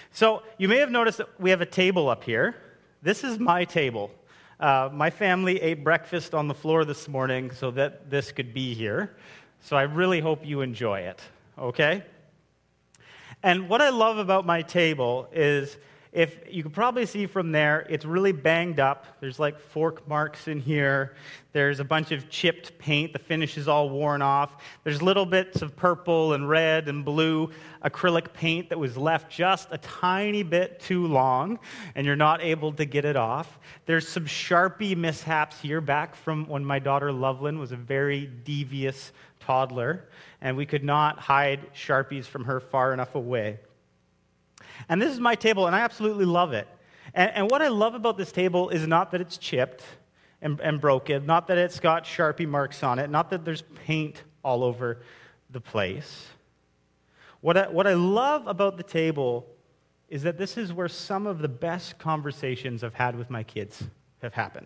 So you may have noticed that we have a table up here. This is my table. My family ate breakfast on the floor this morning so that this could be here. So I really hope you enjoy it, okay? And what I love about my table is, if you can probably see from there, it's really banged up. There's like fork marks in here. There's a bunch of chipped paint. The finish is all worn off. There's little bits of purple and red and blue acrylic paint that was left just a tiny bit too long, and you're not able to get it off. There's some Sharpie mishaps here back from when my daughter Loveland was a very devious toddler, and we could not hide Sharpies from her far enough away. And this is my table, and I absolutely love it. And what I love about this table is not that it's chipped and broken, not that it's got Sharpie marks on it, not that there's paint all over the place. What I love about the table is that this is where some of the best conversations I've had with my kids have happened.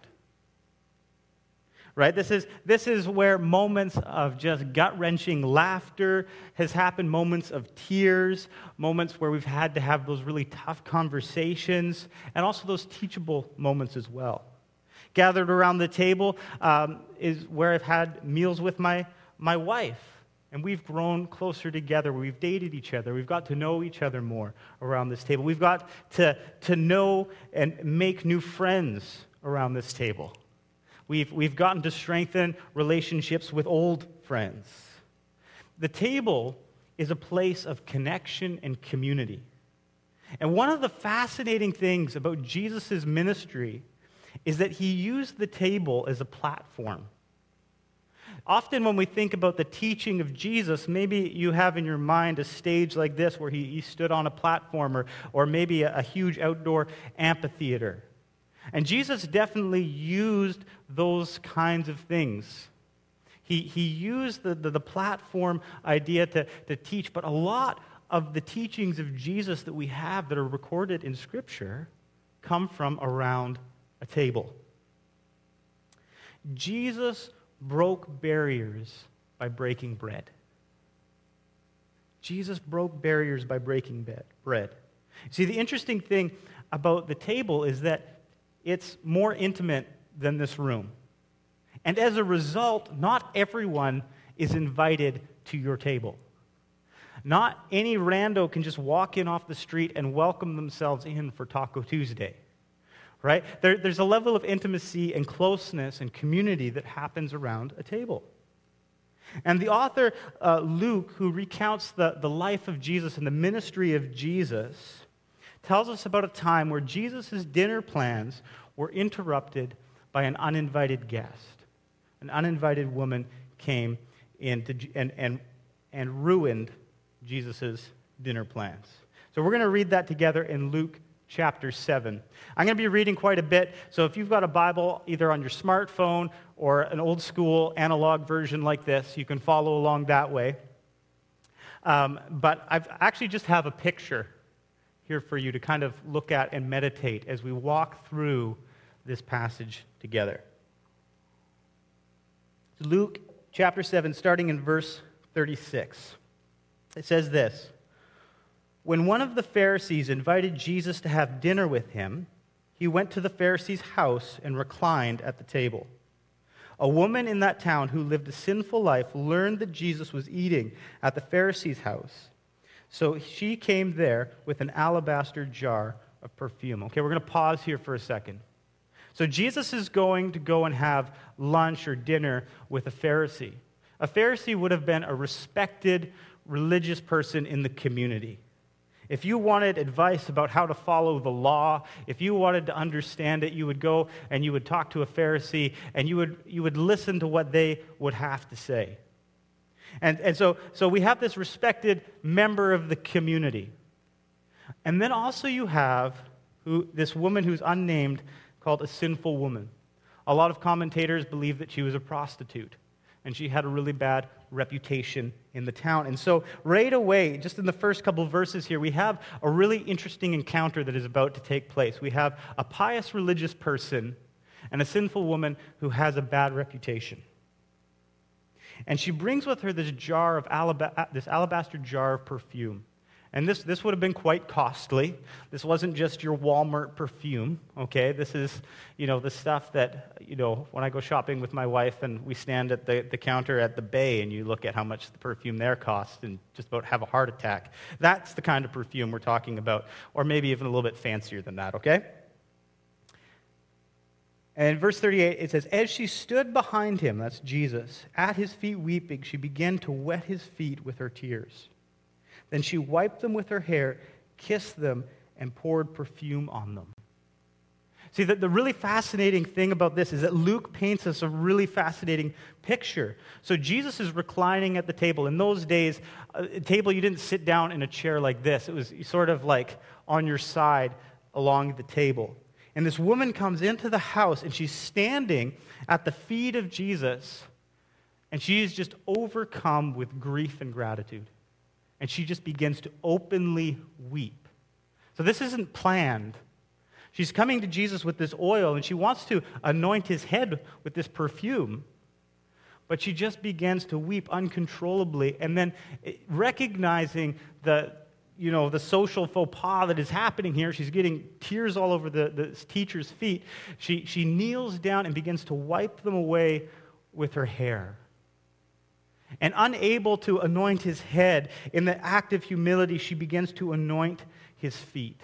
Right? This is where moments of just gut-wrenching laughter has happened, moments of tears, moments where we've had to have those really tough conversations, and also those teachable moments as well. Gathered around the table is where I've had meals with my wife, and we've grown closer together. We've dated each other. We've got to know each other more around this table. We've got to know and make new friends around this table. We've gotten to strengthen relationships with old friends. The table is a place of connection and community. And one of the fascinating things about Jesus' ministry is that he used the table as a platform. Often when we think about the teaching of Jesus, maybe you have in your mind a stage like this where he stood on a platform, or maybe a huge outdoor amphitheater. And Jesus definitely used those kinds of things. He used the platform idea to teach, but a lot of the teachings of Jesus that we have that are recorded in Scripture come from around a table. Jesus broke barriers by breaking bread. Jesus broke barriers by breaking bread. See, the interesting thing about the table is that it's more intimate than this room. And as a result, not everyone is invited to your table. Not any rando can just walk in off the street and welcome themselves in for Taco Tuesday. Right? There's a level of intimacy and closeness and community that happens around a table. And the author, Luke, who recounts the life of Jesus and the ministry of Jesus, tells us about a time where Jesus' dinner plans were interrupted by an uninvited guest. An uninvited woman came in and ruined Jesus' dinner plans. So we're going to read that together in Luke chapter 7. I'm going to be reading quite a bit, so if you've got a Bible either on your smartphone or an old school analog version like this, you can follow along that way. But I actually just have a picture here for you to kind of look at and meditate as we walk through this passage together. Luke chapter 7, starting in verse 36. It says this: When one of the Pharisees invited Jesus to have dinner with him, he went to the Pharisee's house and reclined at the table. A woman in that town who lived a sinful life learned that Jesus was eating at the Pharisee's house. So she came there with an alabaster jar of perfume. Okay, we're going to pause here for a second. So Jesus is going to go and have lunch or dinner with a Pharisee. A Pharisee would have been a respected religious person in the community. If you wanted advice about how to follow the law, if you wanted to understand it, you would go and you would talk to a Pharisee, and you would listen to what they would have to say. And so we have this respected member of the community. And then also you have this woman who's unnamed, called a sinful woman. A lot of commentators believe that she was a prostitute, and she had a really bad reputation in the town. And so right away, just in the first couple verses here, we have a really interesting encounter that is about to take place. We have a pious religious person and a sinful woman who has a bad reputation. And she brings with her this alabaster jar of perfume. And this would have been quite costly. This wasn't just your Walmart perfume, okay? This is, the stuff that, when I go shopping with my wife and we stand at the counter at the Bay and you look at how much the perfume there costs and just about have a heart attack. That's the kind of perfume we're talking about, or maybe even a little bit fancier than that, okay? And in verse 38, it says, as she stood behind him, that's Jesus, at his feet weeping, she began to wet his feet with her tears. Then she wiped them with her hair, kissed them, and poured perfume on them. See, the really fascinating thing about this is that Luke paints us a really fascinating picture. So Jesus is reclining at the table. In those days, a table, you didn't sit down in a chair like this. It was sort of like on your side along the table. And this woman comes into the house, and she's standing at the feet of Jesus, and she is just overcome with grief and gratitude. And she just begins to openly weep. So this isn't planned. She's coming to Jesus with this oil, and she wants to anoint his head with this perfume. But she just begins to weep uncontrollably, and then recognizing the social faux pas that is happening here. She's getting tears all over the teacher's feet. She kneels down and begins to wipe them away with her hair. And unable to anoint his head, in the act of humility, she begins to anoint his feet.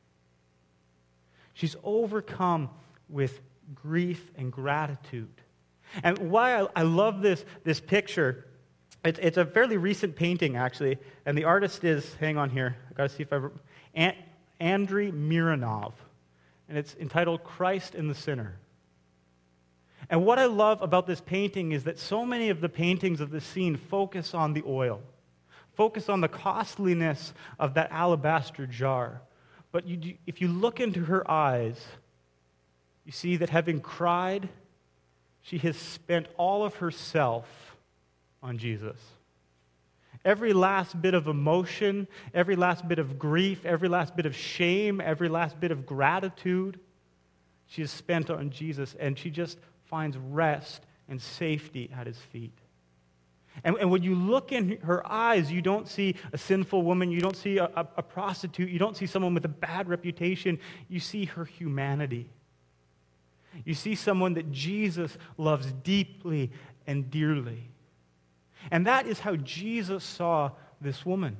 She's overcome with grief and gratitude. And why I love this picture, it's a fairly recent painting, actually, and the artist is, hang on here, I've got to see if Andrei Mironov, and it's entitled Christ and the Sinner. And what I love about this painting is that so many of the paintings of this scene focus on the oil, focus on the costliness of that alabaster jar. But if you look into her eyes, you see that having cried, she has spent all of herself on Jesus. Every last bit of emotion, every last bit of grief, every last bit of shame, every last bit of gratitude, she has spent on Jesus, and she just finds rest and safety at his feet. And when you look in her eyes, you don't see a sinful woman, you don't see a prostitute, you don't see someone with a bad reputation, you see her humanity. You see someone that Jesus loves deeply and dearly. And that is how Jesus saw this woman.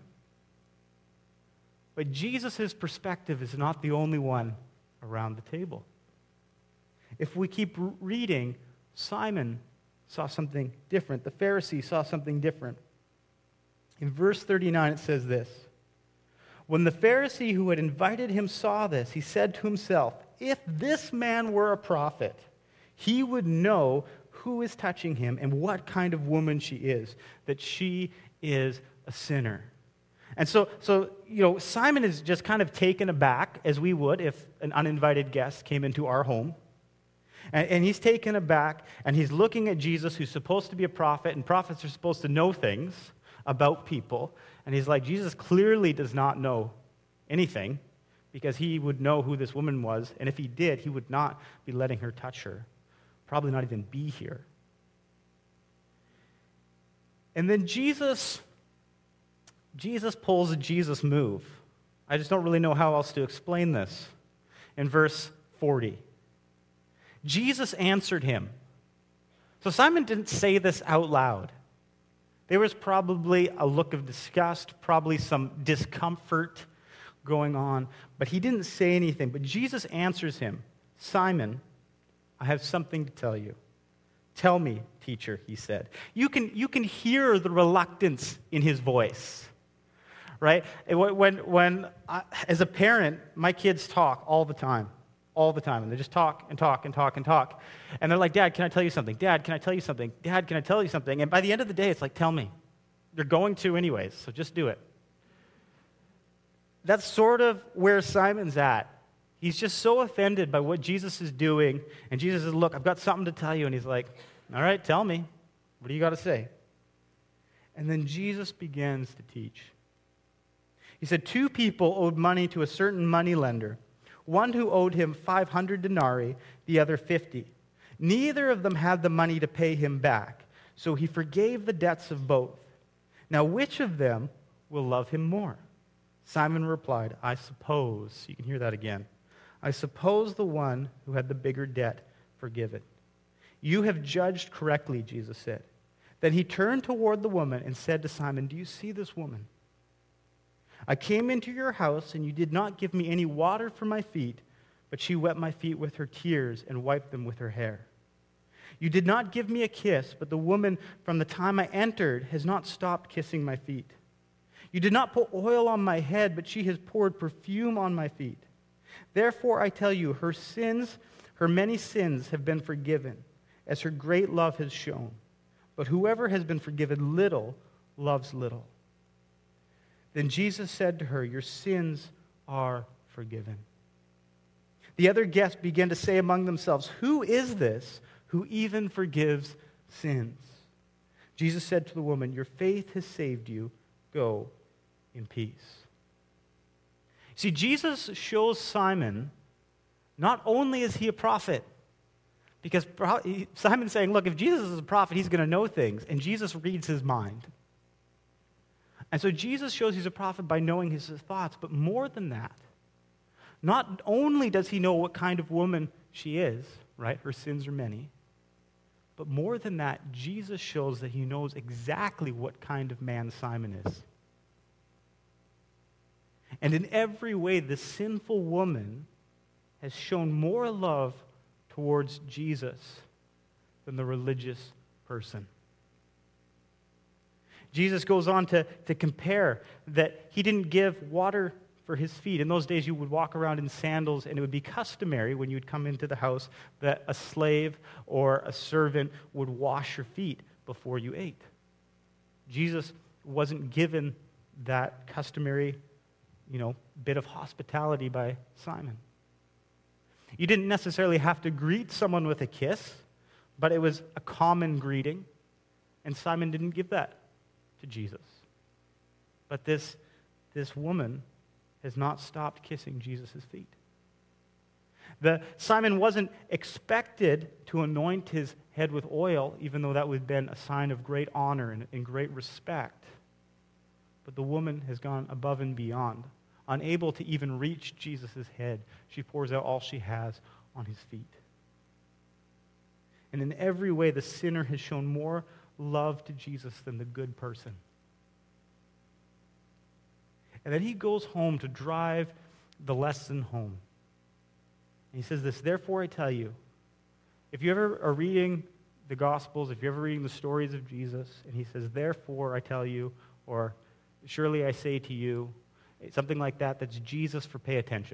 But Jesus' perspective is not the only one around the table. If we keep reading, Simon saw something different. The Pharisee saw something different. In verse 39, it says this: when the Pharisee who had invited him saw this, he said to himself, if this man were a prophet, he would know who is touching him and what kind of woman she is, that she is a sinner. And so Simon is just kind of taken aback, as we would if an uninvited guest came into our home. And he's taken aback, and he's looking at Jesus, who's supposed to be a prophet, and prophets are supposed to know things about people. And he's like, Jesus clearly does not know anything, because he would know who this woman was, and if he did, he would not be letting her touch her. Probably not even be here. And then Jesus pulls a Jesus move. I just don't really know how else to explain this. In verse 40. Jesus answered him. So Simon didn't say this out loud. There was probably a look of disgust, probably some discomfort going on, but he didn't say anything. But Jesus answers him, Simon, I have something to tell you. Tell me, teacher, he said. You can hear the reluctance in his voice, right? When as a parent, my kids talk all the time, and they just talk and talk and talk and talk. And they're like, Dad, can I tell you something? Dad, can I tell you something? Dad, can I tell you something? And by the end of the day, it's like, tell me. They're going to anyways, so just do it. That's sort of where Simon's at. He's just so offended by what Jesus is doing. And Jesus says, look, I've got something to tell you. And he's like, all right, tell me. What do you got to say? And then Jesus begins to teach. He said, 2 people owed money to a certain moneylender. One who owed him 500 denarii, the other 50. Neither of them had the money to pay him back, so he forgave the debts of both. Now, which of them will love him more? Simon replied, I suppose, you can hear that again, I suppose the one who had the bigger debt forgiven. You have judged correctly, Jesus said. Then he turned toward the woman and said to Simon, do you see this woman? I came into your house, and you did not give me any water for my feet, but she wet my feet with her tears and wiped them with her hair. You did not give me a kiss, but the woman from the time I entered has not stopped kissing my feet. You did not put oil on my head, but she has poured perfume on my feet. Therefore I tell you, her many sins have been forgiven, as her great love has shown. But whoever has been forgiven little loves little. Then Jesus said to her, your sins are forgiven. The other guests began to say among themselves, who is this who even forgives sins? Jesus said to the woman, your faith has saved you. Go in peace. See, Jesus shows Simon, not only is he a prophet, because Simon's saying, look, if Jesus is a prophet, he's going to know things, and Jesus reads his mind. And so Jesus shows he's a prophet by knowing his thoughts, but more than that, not only does he know what kind of woman she is, right? Her sins are many. But more than that, Jesus shows that he knows exactly what kind of man Simon is. And in every way, the sinful woman has shown more love towards Jesus than the religious person. Jesus goes on to compare that he didn't give water for his feet. In those days, you would walk around in sandals, and it would be customary when you would come into the house that a slave or a servant would wash your feet before you ate. Jesus wasn't given that customary, bit of hospitality by Simon. You didn't necessarily have to greet someone with a kiss, but it was a common greeting, and Simon didn't give that to Jesus. But this woman has not stopped kissing Jesus' feet. Simon wasn't expected to anoint his head with oil, even though that would have been a sign of great honor and great respect. But the woman has gone above and beyond. Unable to even reach Jesus' head, she pours out all she has on his feet. And in every way, the sinner has shown more love to Jesus than the good person. And then he goes home to drive the lesson home. And he says this, therefore I tell you, if you ever are reading the Gospels, if you're ever reading the stories of Jesus, and he says, therefore I tell you, or surely I say to you, something like that, that's Jesus for pay attention.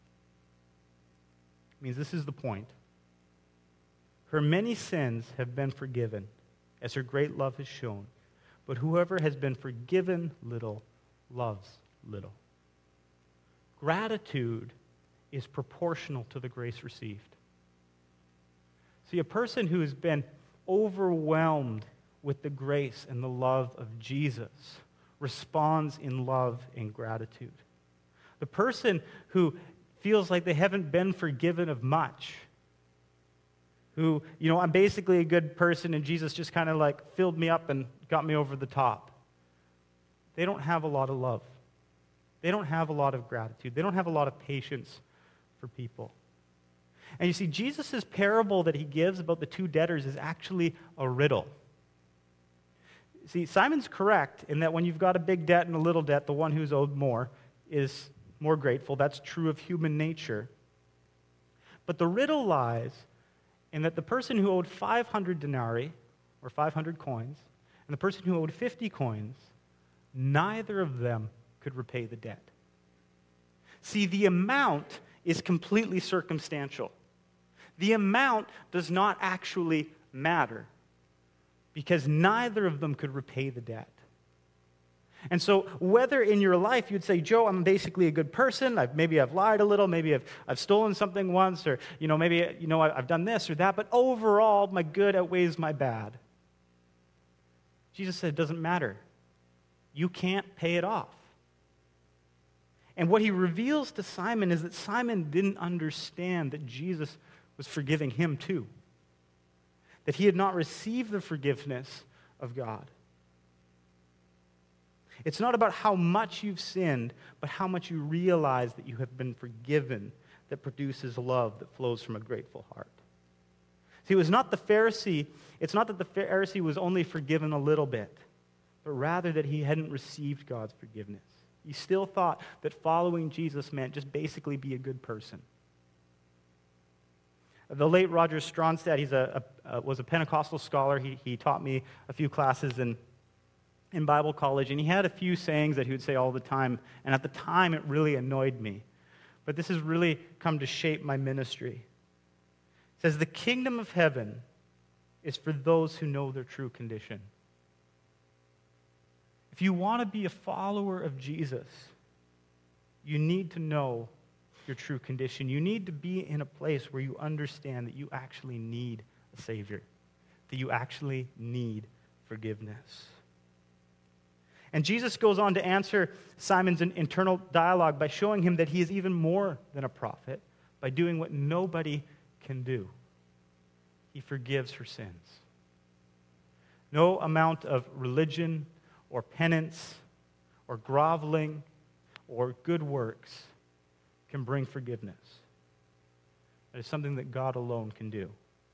It means this is the point. Her many sins have been forgiven, as her great love has shown. But whoever has been forgiven little loves little. Gratitude is proportional to the grace received. See, a person who has been overwhelmed with the grace and the love of Jesus responds in love and gratitude. The person who feels like they haven't been forgiven of much, who, I'm basically a good person and Jesus just kind of like filled me up and got me over the top, they don't have a lot of love. They don't have a lot of gratitude. They don't have a lot of patience for people. And you see, Jesus' parable that he gives about the two debtors is actually a riddle. See, Simon's correct in that when you've got a big debt and a little debt, the one who's owed more is more grateful. That's true of human nature. But the riddle lies in that the person who owed 500 denarii, or 500 coins, and the person who owed 50 coins, neither of them could repay the debt. See, the amount is completely circumstantial. The amount does not actually matter because neither of them could repay the debt. And so whether in your life you'd say, Joe, I'm basically a good person, maybe I've lied a little, maybe I've stolen something once, or maybe I've done this or that, but overall my good outweighs my bad. Jesus said it doesn't matter. You can't pay it off. And what he reveals to Simon is that Simon didn't understand that Jesus was forgiving him too. That he had not received the forgiveness of God. It's not about how much you've sinned, but how much you realize that you have been forgiven that produces love that flows from a grateful heart. See, it's not that the Pharisee was only forgiven a little bit, but rather that he hadn't received God's forgiveness. He still thought that following Jesus meant just basically be a good person. The late Roger Stronstadt, was a Pentecostal scholar. He taught me a few classes in Bible college, and he had a few sayings that he would say all the time, and at the time it really annoyed me. But this has really come to shape my ministry. It says, the kingdom of heaven is for those who know their true condition. If you want to be a follower of Jesus, you need to know your true condition. You need to be in a place where you understand that you actually need a Savior, that you actually need forgiveness. And Jesus goes on to answer Simon's internal dialogue by showing him that he is even more than a prophet by doing what nobody can do. He forgives her sins. No amount of religion or penance or groveling or good works can bring forgiveness. That is something that God alone can do.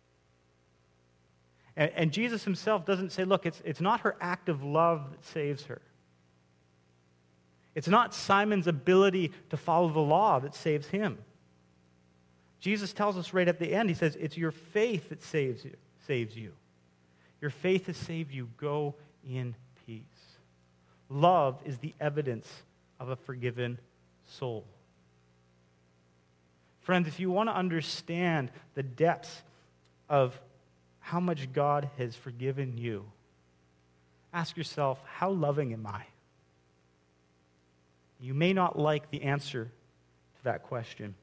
And Jesus himself doesn't say, look, it's not her act of love that saves her. It's not Simon's ability to follow the law that saves him. Jesus tells us right at the end, he says, it's your faith that saves you. Your faith has saved you. Go in peace. Love is the evidence of a forgiven soul. Friends, if you want to understand the depths of how much God has forgiven you, ask yourself, how loving am I? You may not like the answer to that question.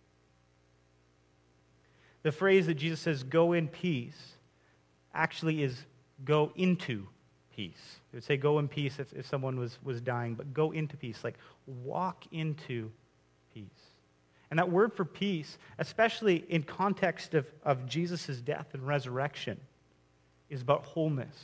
The phrase that Jesus says, go in peace, actually is go into peace. It would say go in peace if someone was dying, but go into peace, like walk into peace. And that word for peace, especially in context of Jesus' death and resurrection, is about wholeness.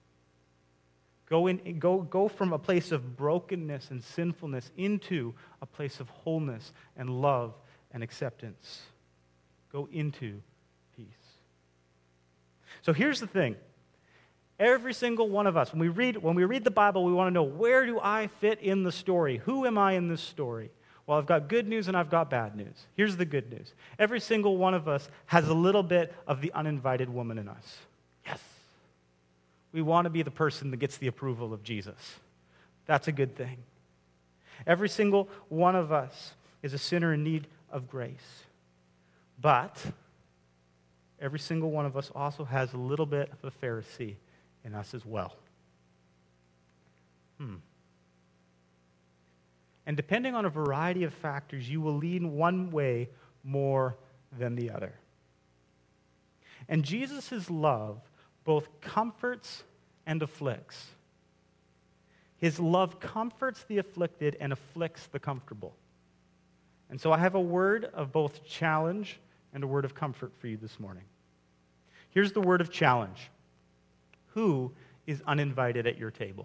Go from a place of brokenness and sinfulness into a place of wholeness and love and acceptance. Go into peace. So here's the thing. Every single one of us, when we read the Bible, we want to know, where do I fit in the story? Who am I in this story? Well, I've got good news and I've got bad news. Here's the good news. Every single one of us has a little bit of the uninvited woman in us. Yes. We want to be the person that gets the approval of Jesus. That's a good thing. Every single one of us is a sinner in need of grace. But every single one of us also has a little bit of a Pharisee in us as well. And depending on a variety of factors, you will lean one way more than the other. And Jesus' love both comforts and afflicts. His love comforts the afflicted and afflicts the comfortable. And so I have a word of both challenge and a word of comfort for you this morning. Here's the word of challenge. Who is uninvited at your table?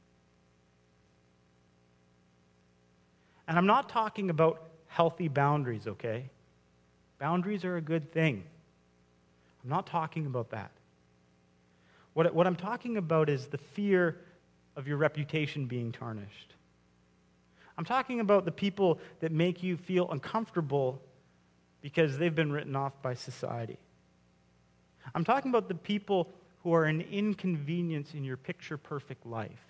And I'm not talking about healthy boundaries, okay? Boundaries are a good thing. I'm not talking about that. What I'm talking about is the fear of your reputation being tarnished. I'm talking about the people that make you feel uncomfortable because they've been written off by society. I'm talking about the people who are an inconvenience in your picture-perfect life.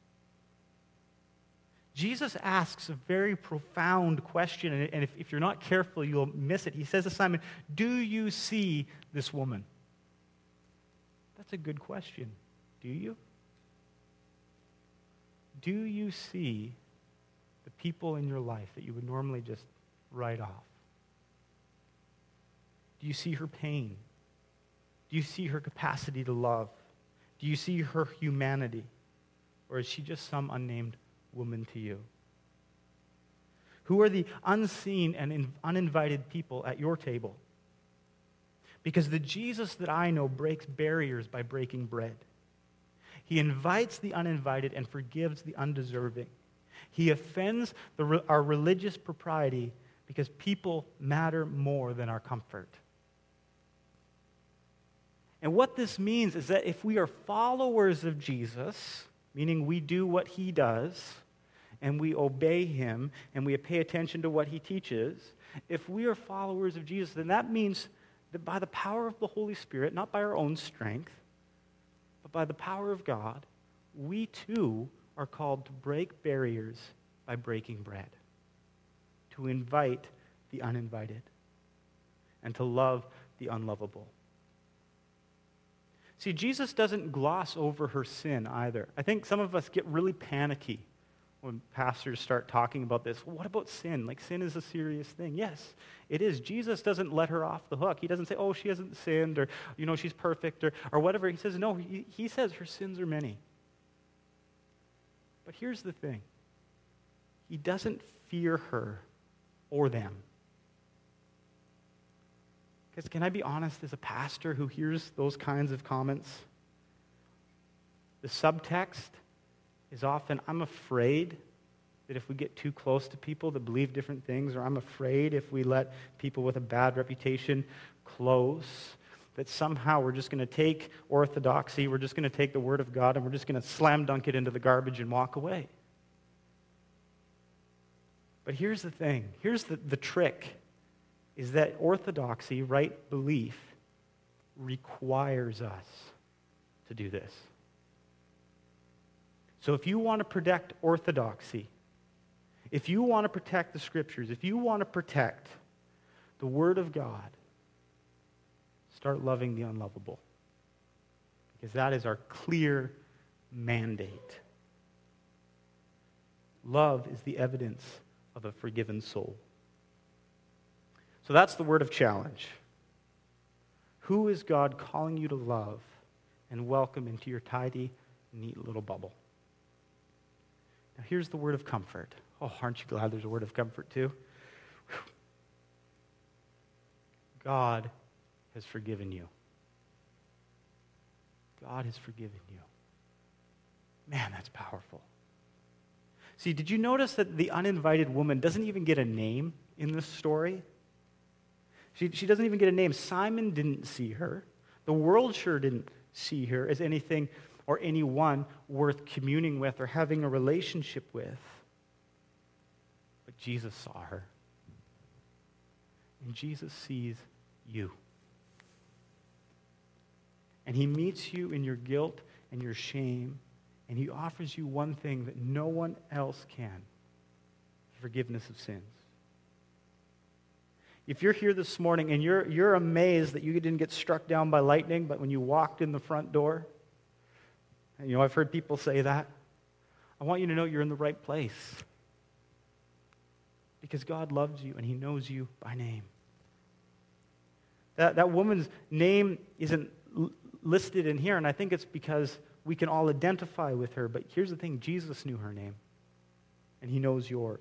Jesus asks a very profound question, and if you're not careful, you'll miss it. He says to Simon, do you see this woman? That's a good question. Do you? Do you see the people in your life that you would normally just write off? Do you see her pain? Do you see her capacity to love? Do you see her humanity? Or is she just some unnamed woman to you? Who are the unseen and uninvited people at your table? Because the Jesus that I know breaks barriers by breaking bread. He invites the uninvited and forgives the undeserving. He offends our religious propriety because people matter more than our comfort. And what this means is that if we are followers of Jesus, meaning we do what he does, and we obey him, and we pay attention to what he teaches, if we are followers of Jesus, then that means that by the power of the Holy Spirit, not by our own strength, but by the power of God, we too are called to break barriers by breaking bread, to invite the uninvited, and to love the unlovable. See, Jesus doesn't gloss over her sin either. I think some of us get really panicky when pastors start talking about this. Well, what about sin? Like, sin is a serious thing. Yes, it is. Jesus doesn't let her off the hook. He doesn't say, oh, she hasn't sinned, or, she's perfect, or whatever. He says, no, he says her sins are many. But here's the thing. He doesn't fear her or them. Because can I be honest, as a pastor who hears those kinds of comments, the subtext is often, I'm afraid that if we get too close to people that believe different things, or I'm afraid if we let people with a bad reputation close, that somehow we're just going to take orthodoxy, we're just going to take the Word of God, and we're just going to slam dunk it into the garbage and walk away. But here's the thing. Here's the trick, is that orthodoxy, right belief, requires us to do this. So if you want to protect orthodoxy, if you want to protect the Scriptures, if you want to protect the Word of God, start loving the unlovable. Because that is our clear mandate. Love is the evidence of a forgiven soul. So that's the word of challenge. Who is God calling you to love and welcome into your tidy, neat little bubble? Now here's the word of comfort. Oh, aren't you glad there's a word of comfort too? Whew. God has forgiven you. God has forgiven you. Man, that's powerful. See, did you notice that the uninvited woman doesn't even get a name in this story? She doesn't even get a name. Simon didn't see her. The world sure didn't see her as anything or anyone worth communing with or having a relationship with. But Jesus saw her. And Jesus sees you. And he meets you in your guilt and your shame, and he offers you one thing that no one else can: forgiveness of sins. If you're here this morning and you're amazed that you didn't get struck down by lightning, but when you walked in the front door, and I've heard people say that, I want you to know you're in the right place. Because God loves you and he knows you by name. That woman's name isn't listed in here, and I think it's because we can all identify with her. But here's the thing, Jesus knew her name, and he knows yours.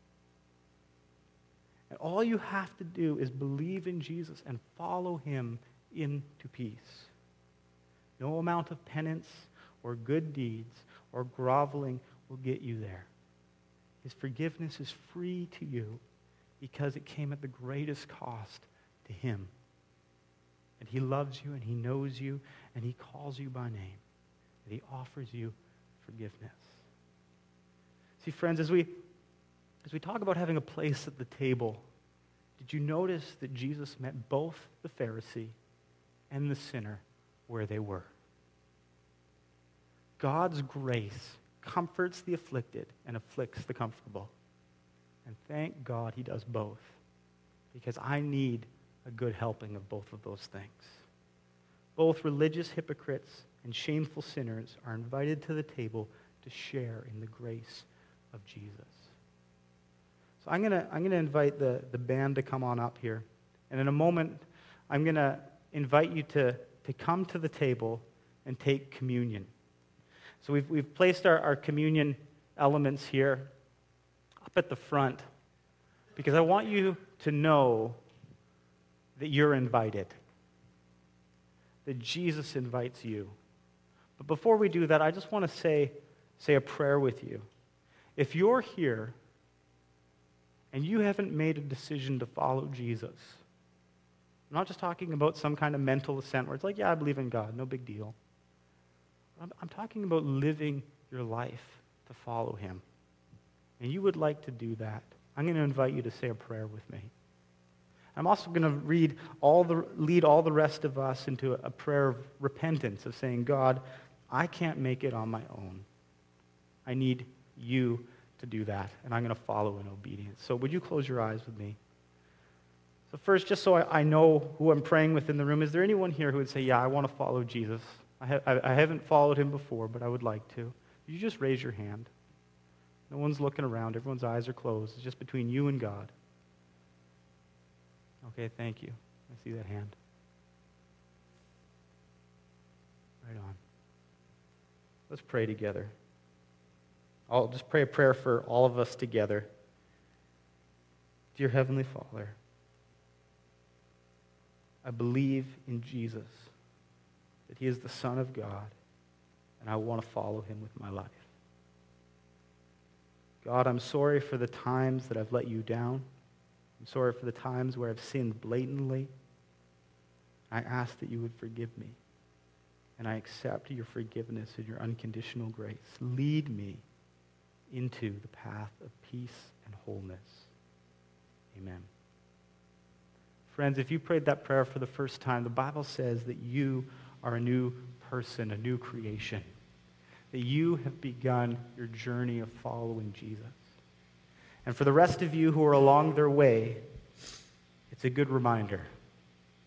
And all you have to do is believe in Jesus and follow him into peace. No amount of penance or good deeds or groveling will get you there. His forgiveness is free to you because it came at the greatest cost to him. And he loves you and he knows you and he calls you by name. And he offers you forgiveness. See, friends, as we talk about having a place at the table, did you notice that Jesus met both the Pharisee and the sinner where they were? God's grace comforts the afflicted and afflicts the comfortable. And thank God he does both, because I need a good helping of both of those things. Both religious hypocrites and shameful sinners are invited to the table to share in the grace of Jesus. So I'm gonna invite the band to come on up here. And in a moment, I'm going to invite you to come to the table and take communion. So we've placed our communion elements here up at the front because I want you to know that you're invited, that Jesus invites you. But before we do that, I just want to say a prayer with you. If you're here and you haven't made a decision to follow Jesus, I'm not just talking about some kind of mental assent where it's like, yeah, I believe in God, no big deal. I'm talking about living your life to follow him. And you would like to do that. I'm going to invite you to say a prayer with me. I'm also going to lead all the rest of us into a prayer of repentance, of saying, God, I can't make it on my own. I need you to do that, and I'm going to follow in obedience. So would you close your eyes with me? So first, just so I know who I'm praying with in the room, is there anyone here who would say, yeah, I want to follow Jesus? I haven't followed him before, but I would like to. You just raise your hand. No one's looking around. Everyone's eyes are closed. It's just between you and God. Okay, thank you. I see that hand. Right on. Let's pray together. I'll just pray a prayer for all of us together. Dear Heavenly Father, I believe in Jesus, that he is the Son of God, and I want to follow him with my life. God, I'm sorry for the times that I've let you down. I'm sorry for the times where I've sinned blatantly. I ask that you would forgive me, and I accept your forgiveness and your unconditional grace. Lead me into the path of peace and wholeness. Amen. Friends, if you prayed that prayer for the first time, the Bible says that you are a new person, a new creation, that you have begun your journey of following Jesus. And for the rest of you who are along their way, it's a good reminder